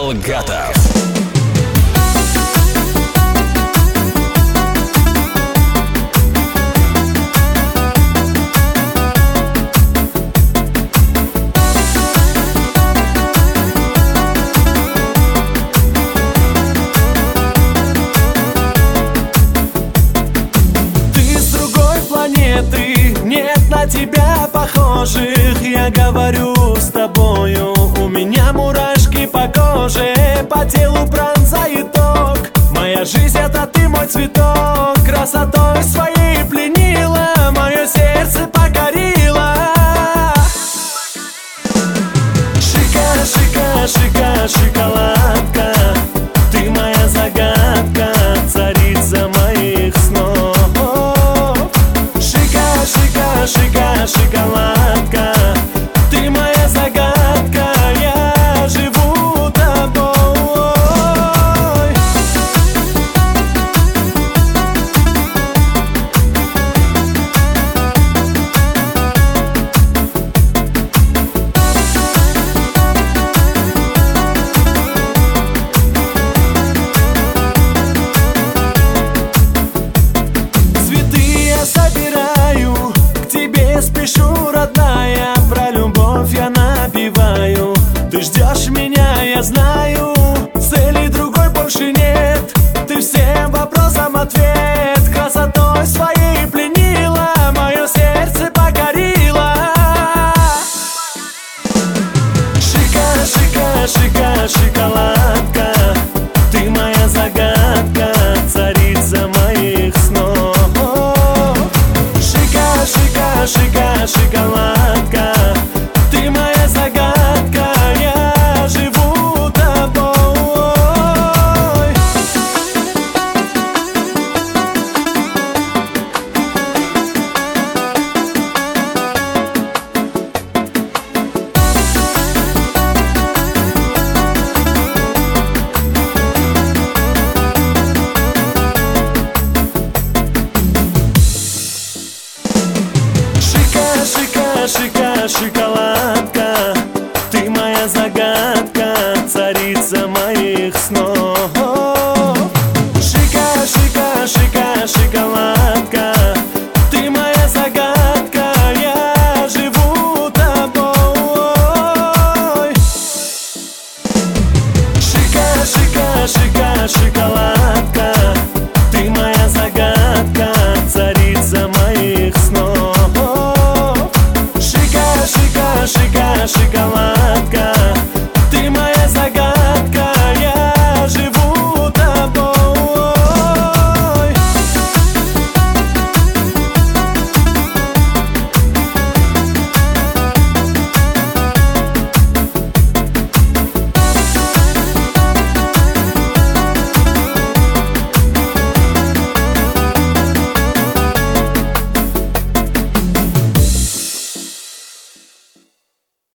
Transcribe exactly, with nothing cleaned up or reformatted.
Далгатов. Нет на тебя похожих. Я говорю с тобою, у меня мурашки по коже, по телу пронзает ток. Моя жизнь — это ты, мой цветок. Красотой своей пленила, мое сердце покорила. Шика, шика, шика, шоколадка, ты моя загадка, царица моих снов. Шика, шика, шоколадка, ты моя загадка, я живу тобой. Цветы я собираю, спешу, родная, про любовь я напеваю. Ты ждешь меня, я знаю, цели другой больше нет. Ты всем вопросам ответ, красотой своей пленила, мое сердце покорила. Шика, шика, шика, шоколадка, ты моя загадка, царица моих снов. Шика, шика, шика,